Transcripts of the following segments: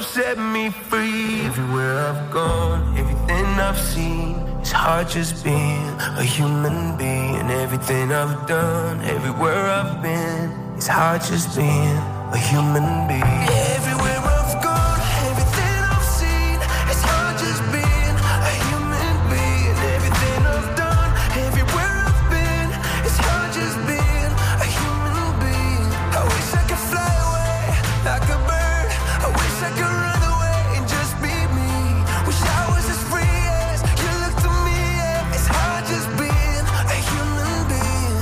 set me free. Everywhere I've gone, everything I've seen, it's hard just being a human being. Everything I've done, everywhere I've been, it's hard just being a human being. Everywhere I've gone, everything I've seen, it's hard just being a human being. Everything I've done, everywhere I've been, it's hard just being a human being. I wish I could fly away like a bird. I wish I could run away and just be me. Wish I was as free as you look to me. Yeah. It's hard just being a human being.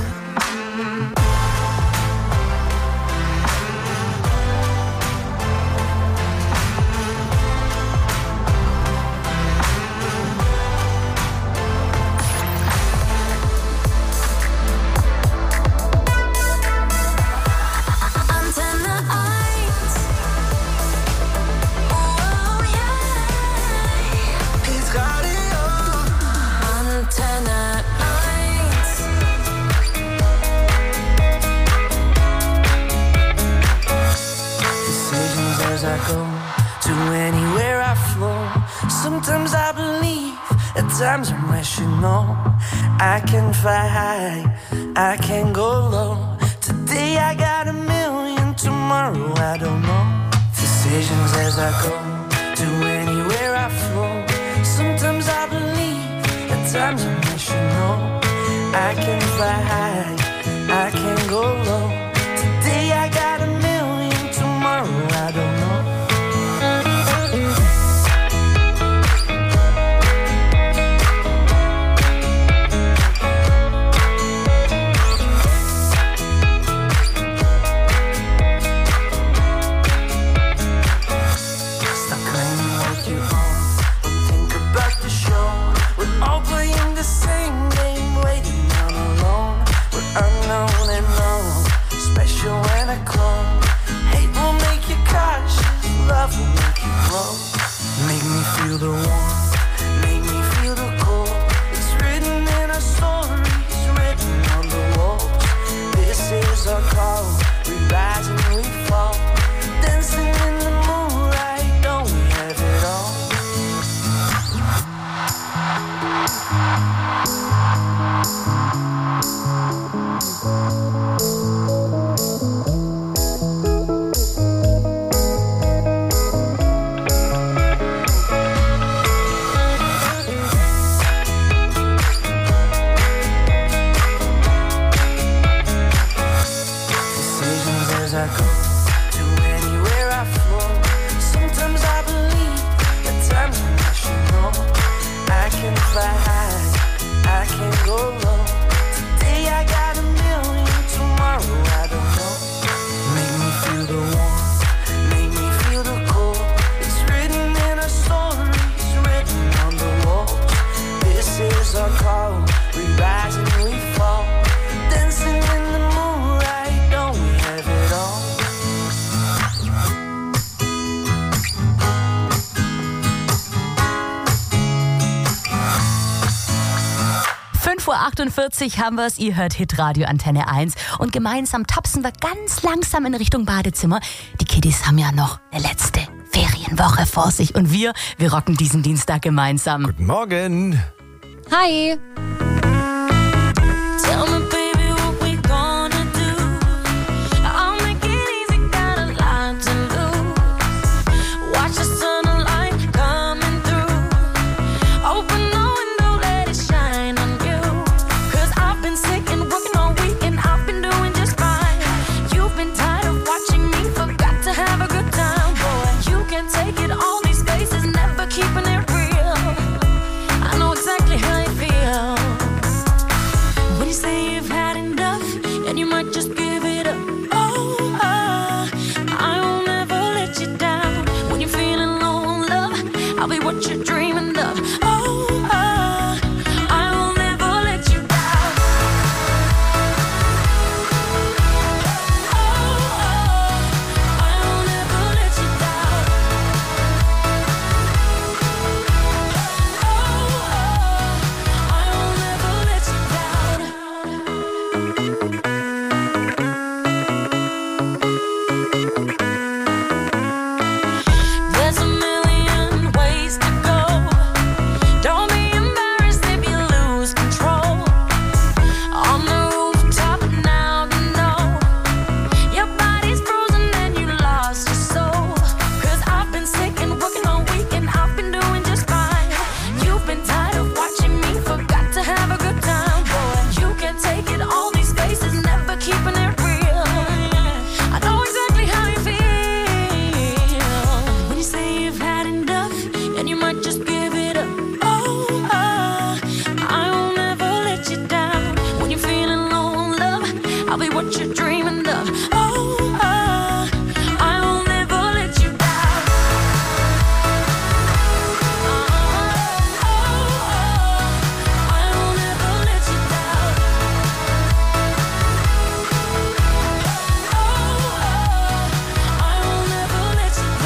Sometimes I believe, at times I'm rational. I can fly high, I can go low. Today I got a million, tomorrow I don't know. Decisions as I go, to anywhere I flow. Sometimes I believe, at times I'm rational. I can fly high, I can go low. Today I got a million, tomorrow I don't know. Make me feel the warmth, make me feel the cold. It's written in our stories, written on the walls. This is our call, we rise and we fall. Dancing in the moonlight, don't we have it all? 5:48 Uhr haben wir es. Ihr hört Hitradio Antenne 1. Und gemeinsam tapsen wir ganz langsam in Richtung Badezimmer. Die Kiddies haben ja noch eine letzte Ferienwoche vor sich. Und wir rocken diesen Dienstag gemeinsam. Guten Morgen. Hi. Say I'll be what you're dreaming of. Oh, I will never let you down. I will never let you down. I will never let you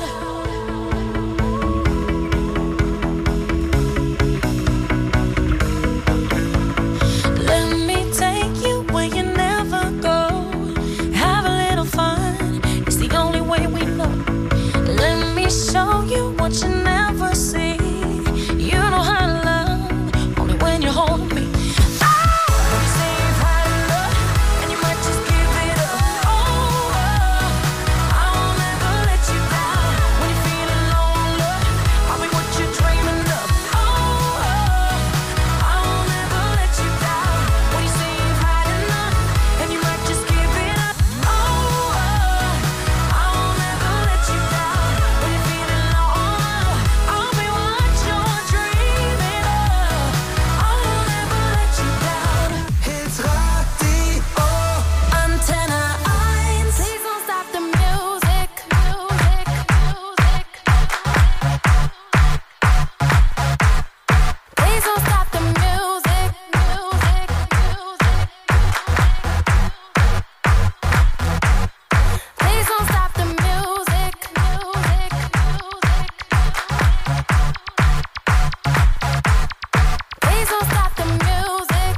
down. Let me take you where you never go. Have a little fun, it's the only way we know. Let me show you what you never see. You know how to love only when you're holding me. You say you've had enough, and you might just give it up. I will never let you down. When you're feeling low on love, I'll be what you're dreaming of. I will never let you down. When you say you've had enough, and you might just give it up. I will never let you down. When you're feeling low on love, I'll be what you're dreaming of. I will never let you down. Hits Radio. Antenne 1. Please don't stop the music. Please don't stop the music. Please don't stop the music. Please don't stop the music.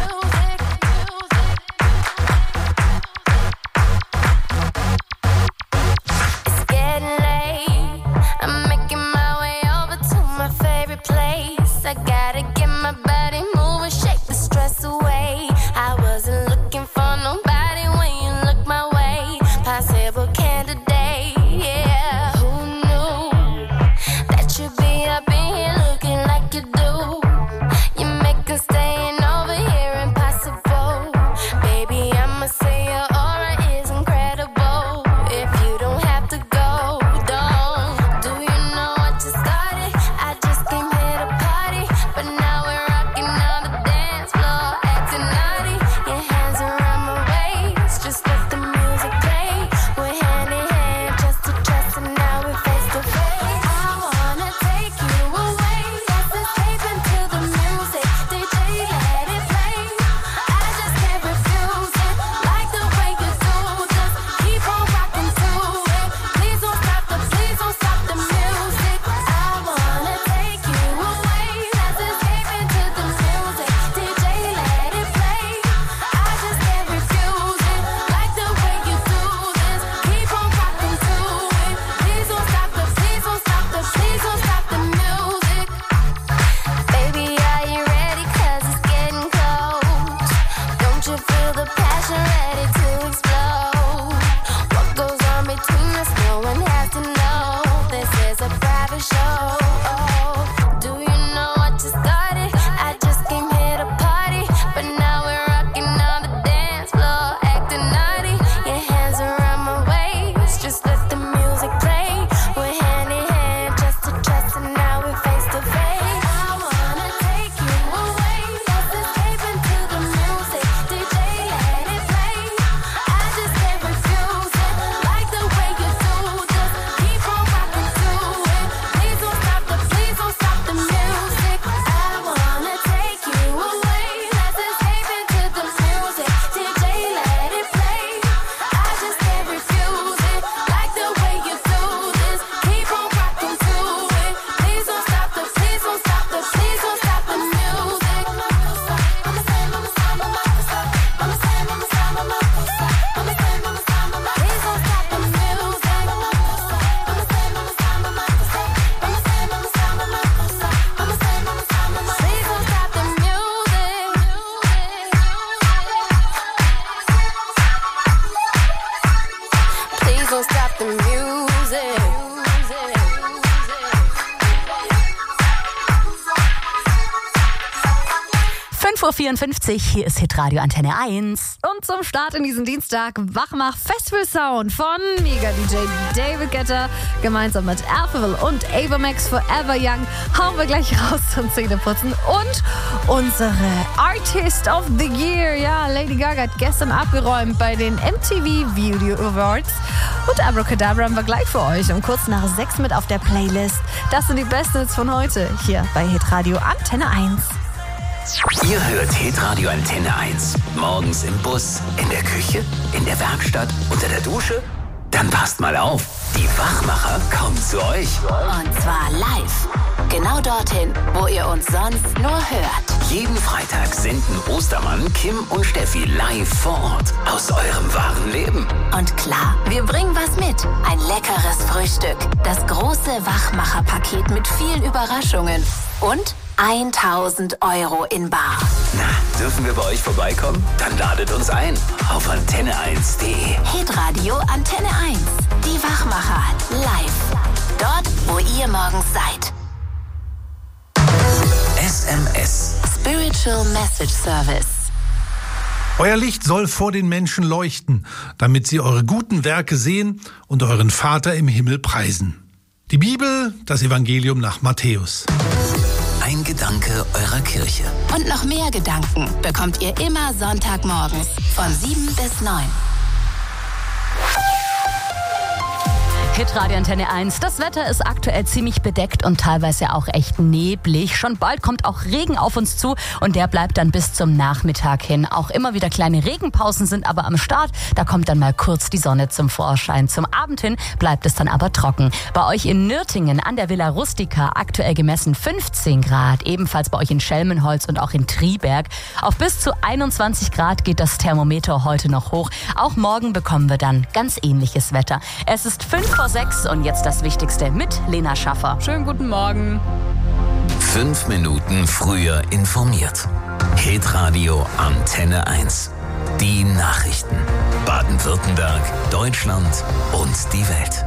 It's getting late. I'm making my way over to my favorite place. I gotta get my body moving, shake the stress away. I wasn't looking for nobody when you look my way. Possible candidate, yeah. Who knew that you'd be up in here looking like you do? You make us staying over here impossible. Baby, I'ma say your aura is incredible. If you don't have to go, don't. Do you know what you started? I just came here to party, but now we're rocking on the dance floor, acting naughty. Your hands around my waist, just let the music play. We're hand in hand, just to trust, and now we're face to face. I wanna take you away, let's escape into the music. DJ, let it play. I just can't refuse it, like the way you do. Just keep on rocking to it. Please don't stop the music. I wanna take you away, let's escape into the music. DJ, let it play. I just can't refuse it, like the way you do this. Keep on rocking to it. Please don't stop the music. Baby, are you ready? 'Cause it's getting close. Don't you feel the passion ready to explode? What goes on between us, no one has to know. This is a private show. Do you know what you started? I just came here to party, but now we're rocking on the dance floor, acting naughty. Your hands around my waist, just let the music play. We're hand in hand, just to trust, and now we're face to face. I wanna take you away, let's escape into the music. DJ, let it play. 5:54 Uhr, hier ist Hitradio Antenne 1. Und zum Start in diesen Dienstag Wachmach Festival Sound von Mega-DJ David Guetta gemeinsam mit Alphaville und Ava Max Forever Young hauen wir gleich raus zum Zähneputzen. Und unsere Artist of the Year, ja, Lady Gaga hat gestern abgeräumt bei den MTV Video Awards. Und Abracadabra haben wir gleich für euch um kurz nach 6 mit auf der Playlist. Das sind die besten Hits von heute hier bei Hitradio Antenne 1. Ihr hört Hitradio Antenne 1. Morgens im Bus, in der Küche, in der Werkstatt, unter der Dusche. Dann passt mal auf, die Wachmacher kommen zu euch. Und zwar live. Genau dorthin, wo ihr uns sonst nur hört. Jeden Freitag senden Ostermann, Kim und Steffi live vor Ort aus eurem wahren Leben. Und klar, wir bringen was mit. Ein leckeres Frühstück. Das große Wachmacher-Paket mit vielen Überraschungen. Und 1.000 € in bar. Na, dürfen wir bei euch vorbeikommen? Dann ladet uns ein auf antenne1.de. Hitradio Antenne 1. Die Wachmacher live. Dort, wo ihr morgens seid. SMS. Spiritual Message Service. Euer Licht soll vor den Menschen leuchten, damit sie eure guten Werke sehen und euren Vater im Himmel preisen. Die Bibel, das Evangelium nach Matthäus. Ein Gedanke eurer Kirche. Und noch mehr Gedanken bekommt ihr immer Sonntagmorgens von 7 bis 9. Hitradio Antenne 1. Das Wetter ist aktuell ziemlich bedeckt und teilweise auch echt neblig. Schon bald kommt auch Regen auf uns zu und der bleibt dann bis zum Nachmittag hin. Auch immer wieder kleine Regenpausen sind aber am Start. Da kommt dann mal kurz die Sonne zum Vorschein. Zum Abend hin bleibt es dann aber trocken. Bei euch in Nürtingen an der Villa Rustica aktuell gemessen 15 Grad. Ebenfalls bei euch in Schelmenholz und auch in Triberg. Auf bis zu 21 Grad geht das Thermometer heute noch hoch. Auch morgen bekommen wir dann ganz ähnliches Wetter. Es ist 5:06 und jetzt das Wichtigste mit Lena Schaffer. Schönen guten Morgen. 5 Minuten früher informiert. Hitradio Antenne 1. Die Nachrichten. Baden-Württemberg, Deutschland und die Welt.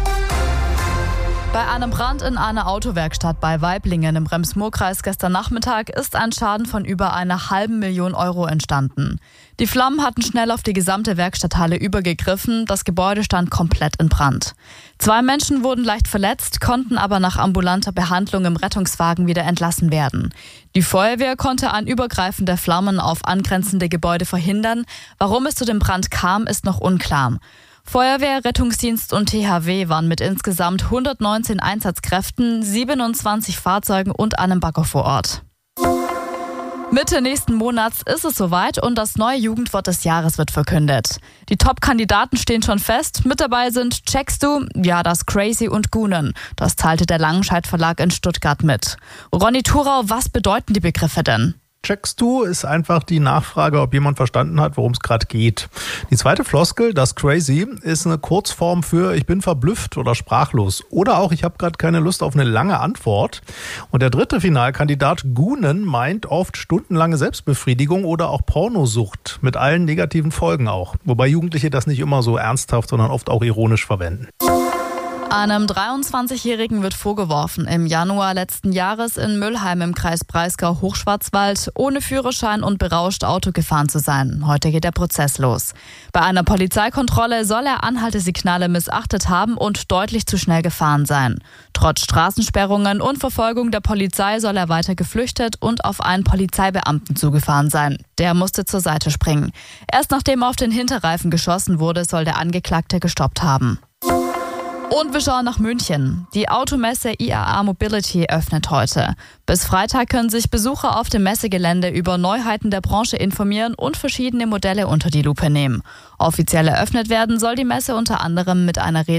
Bei einem Brand in einer Autowerkstatt bei Waiblingen im Rems-Murr-Kreis gestern Nachmittag ist ein Schaden von über 500.000 € entstanden. Die Flammen hatten schnell auf die gesamte Werkstatthalle übergegriffen, das Gebäude stand komplett in Brand. 2 Menschen wurden leicht verletzt, konnten aber nach ambulanter Behandlung im Rettungswagen wieder entlassen werden. Die Feuerwehr konnte ein Übergreifen der Flammen auf angrenzende Gebäude verhindern. Warum es zu dem Brand kam, ist noch unklar. Feuerwehr, Rettungsdienst und THW waren mit insgesamt 119 Einsatzkräften, 27 Fahrzeugen und einem Bagger vor Ort. Mitte nächsten Monats ist es soweit und das neue Jugendwort des Jahres wird verkündet. Die Top-Kandidaten stehen schon fest. Mit dabei sind Checkst du, ja, das Crazy und Gunen. Das teilte der Langenscheidt Verlag in Stuttgart mit. Ronny Thurau, was bedeuten die Begriffe denn? Checkst du ist einfach die Nachfrage, ob jemand verstanden hat, worum es gerade geht. Die zweite Floskel, das Crazy, ist eine Kurzform für ich bin verblüfft oder sprachlos. Oder auch ich habe gerade keine Lust auf eine lange Antwort. Und der dritte Finalkandidat, Gunen, meint oft stundenlange Selbstbefriedigung oder auch Pornosucht mit allen negativen Folgen auch. Wobei Jugendliche das nicht immer so ernsthaft, sondern oft auch ironisch verwenden. Einem 23-Jährigen wird vorgeworfen, im Januar letzten Jahres in Müllheim im Kreis Breisgau-Hochschwarzwald ohne Führerschein und berauscht Auto gefahren zu sein. Heute geht der Prozess los. Bei einer Polizeikontrolle soll er Anhaltesignale missachtet haben und deutlich zu schnell gefahren sein. Trotz Straßensperrungen und Verfolgung der Polizei soll er weiter geflüchtet und auf einen Polizeibeamten zugefahren sein. Der musste zur Seite springen. Erst nachdem auf den Hinterreifen geschossen wurde, soll der Angeklagte gestoppt haben. Und wir schauen nach München. Die Automesse IAA Mobility öffnet heute. Bis Freitag können sich Besucher auf dem Messegelände über Neuheiten der Branche informieren und verschiedene Modelle unter die Lupe nehmen. Offiziell eröffnet werden soll die Messe unter anderem mit einer Rede